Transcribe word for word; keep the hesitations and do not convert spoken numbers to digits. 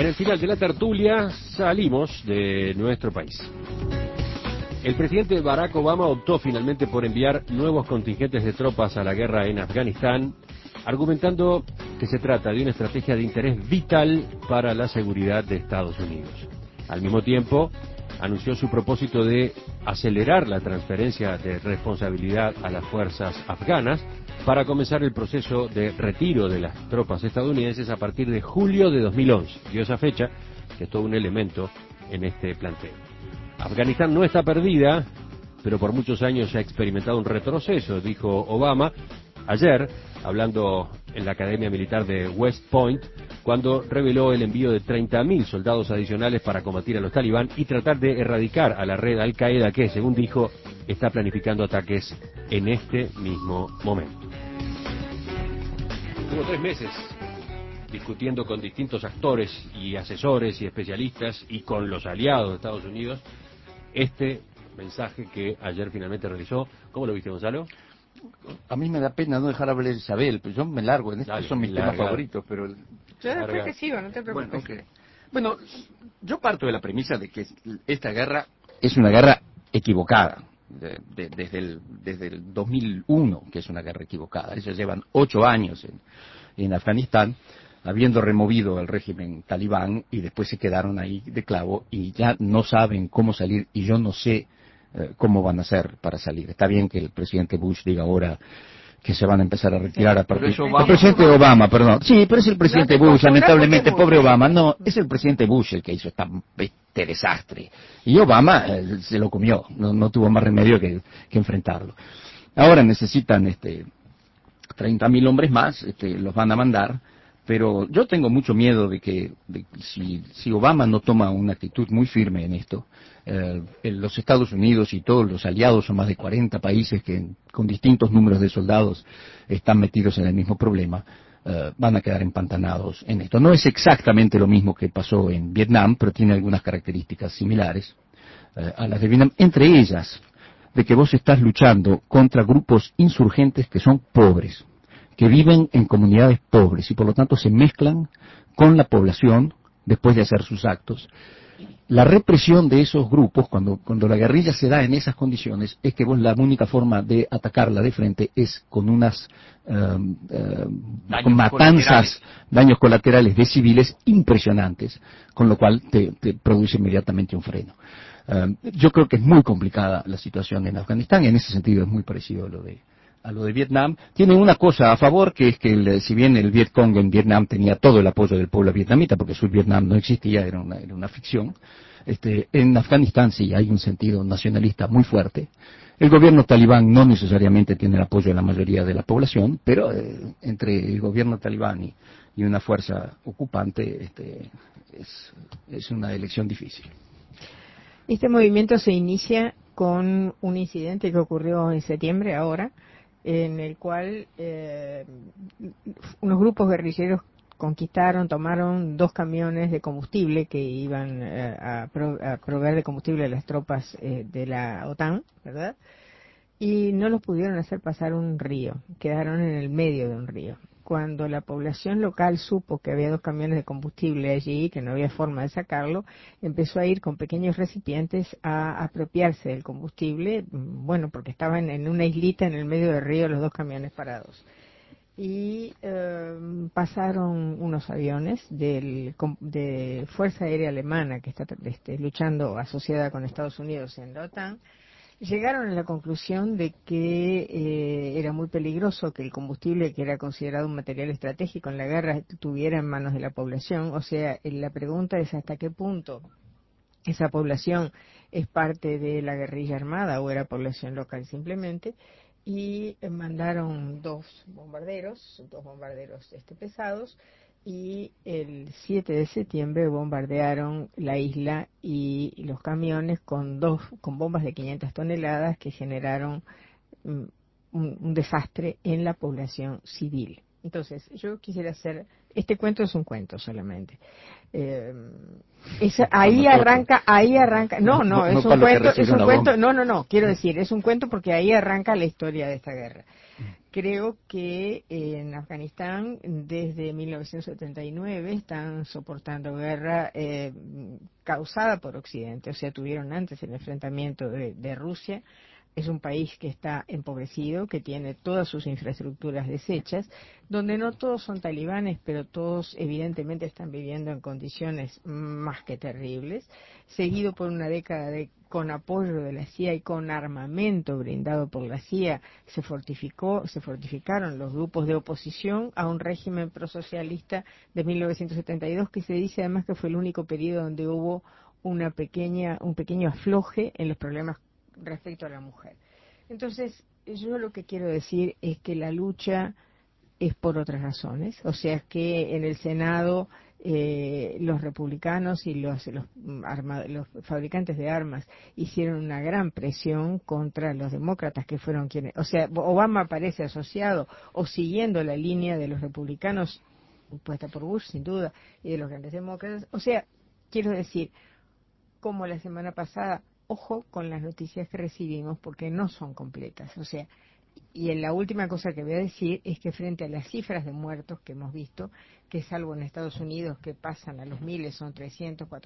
el final de la tertulia salimos de nuestro país. El presidente Barack Obama optó finalmente por enviar nuevos contingentes de tropas a la guerra en Afganistán, argumentando que se trata de una estrategia de interés vital para la seguridad de Estados Unidos. Al mismo tiempo, anunció su propósito de acelerar la transferencia de responsabilidad a las fuerzas afganas para comenzar el proceso de retiro de las tropas estadounidenses a partir de julio de dos mil once. Dio esa fecha, que es todo un elemento en este planteo. Afganistán no está perdida, pero por muchos años ha experimentado un retroceso, dijo Obama ayer, hablando en la Academia Militar de West Point, cuando reveló el envío de treinta mil soldados adicionales para combatir a los talibán y tratar de erradicar a la red Al-Qaeda que, según dijo, está planificando ataques en este mismo momento. Hubo tres meses discutiendo con distintos actores y asesores y especialistas y con los aliados de Estados Unidos este mensaje que ayer finalmente realizó. ¿Cómo lo viste, Gonzalo? A mí me da pena no dejar hablar a Isabel, pero yo me largo, en estos Dale, son mis larga. temas favoritos, pero... Yo después Larga. te sigo, no te preocupes. Bueno, okay. Bueno, yo parto de la premisa de que esta guerra es una guerra equivocada, de, de, desde, el, desde el dos mil uno, que es una guerra equivocada. Ellos llevan ocho años en, en Afganistán, habiendo removido al régimen talibán, y después se quedaron ahí de clavo, y ya no saben cómo salir, y yo no sé eh, cómo van a hacer para salir. Está bien que el presidente Bush diga ahora que se van a empezar a retirar a partir... El presidente Obama, perdón. Sí, pero es el presidente No Bush, lamentablemente, pobre Bush, Obama. No, es el presidente Bush el que hizo esta, este desastre. Y Obama eh, se lo comió, no, no tuvo más remedio que, que enfrentarlo. Ahora necesitan este treinta mil hombres más, este, los van a mandar, pero yo tengo mucho miedo de que de, si, si Obama no toma una actitud muy firme en esto, eh, en los Estados Unidos y todos los aliados, son más de cuarenta países que con distintos números de soldados están metidos en el mismo problema, eh, van a quedar empantanados en esto. No es exactamente lo mismo que pasó en Vietnam, pero tiene algunas características similares eh, a las de Vietnam, entre ellas de que vos estás luchando contra grupos insurgentes que son pobres, que viven en comunidades pobres y por lo tanto se mezclan con la población después de hacer sus actos. La represión de esos grupos, cuando, cuando la guerrilla se da en esas condiciones, es que vos la única forma de atacarla de frente es con unas uh, uh, con matanzas, colaterales. daños colaterales de civiles impresionantes, con lo cual te, te produce inmediatamente un freno. Uh, yo creo que es muy complicada la situación en Afganistán, en ese sentido es muy parecido a lo de a lo de Vietnam. Tiene una cosa a favor, que es que el, si bien el Vietcong en Vietnam tenía todo el apoyo del pueblo vietnamita, porque Sur Vietnam no existía, era una, era una ficción, este, en Afganistán sí hay un sentido nacionalista muy fuerte. El gobierno talibán no necesariamente tiene el apoyo de la mayoría de la población, pero eh, entre el gobierno talibán y, y una fuerza ocupante este, es, es una elección difícil. Este movimiento se inicia con un incidente que ocurrió en septiembre ahora, en el cual eh, unos grupos guerrilleros conquistaron, tomaron dos camiones de combustible que iban eh, a, pro, a proveer de combustible a las tropas eh, de la OTAN, ¿verdad? Y no los pudieron hacer pasar un río, quedaron en el medio de un río. Cuando la población local supo que había dos camiones de combustible allí, que no había forma de sacarlo, empezó a ir con pequeños recipientes a apropiarse del combustible, bueno, porque estaban en una islita en el medio del río los dos camiones parados. Y eh, pasaron unos aviones del, de Fuerza Aérea Alemana, que está este, luchando asociada con Estados Unidos en la OTAN. Llegaron a la conclusión de que eh, era muy peligroso que el combustible, que era considerado un material estratégico en la guerra, estuviera en manos de la población. O sea, la pregunta es hasta qué punto esa población es parte de la guerrilla armada o era población local simplemente. Y eh, mandaron dos bombarderos, dos bombarderos este, pesados, y el siete de septiembre bombardearon la isla y los camiones con dos con bombas de quinientas toneladas que generaron um, un, un desastre en la población civil. Entonces, yo quisiera hacer, este cuento es un cuento solamente. Eh, es, ahí arranca, ahí arranca, no, no, es un cuento, es un cuento, no, no, no, quiero decir, es un cuento porque ahí arranca la historia de esta guerra. Creo que en Afganistán desde mil novecientos setenta y nueve están soportando guerra eh, causada por Occidente, o sea, tuvieron antes el enfrentamiento de, de Rusia. Es un país que está empobrecido, que tiene todas sus infraestructuras deshechas, donde no todos son talibanes, pero todos evidentemente están viviendo en condiciones más que terribles, seguido por una década de, con apoyo de la C I A y con armamento brindado por la C I A, se fortificó, se fortificaron los grupos de oposición a un régimen prosocialista de mil novecientos setenta y dos, que se dice además que fue el único periodo donde hubo una pequeña, un pequeño afloje en los problemas respecto a la mujer. Entonces, yo lo que quiero decir es que la lucha es por otras razones, o sea que en el Senado eh, los republicanos y los, los, arma, los fabricantes de armas hicieron una gran presión contra los demócratas, que fueron quienes, o sea, Obama parece asociado o siguiendo la línea de los republicanos impuesta por Bush, sin duda, y de los grandes demócratas. O sea, quiero decir, como la semana pasada, ojo con las noticias que recibimos porque no son completas. O sea, y en la última cosa que voy a decir es que frente a las cifras de muertos que hemos visto, que salvo en Estados Unidos que pasan a los miles, son trescientos, cuatrocientos,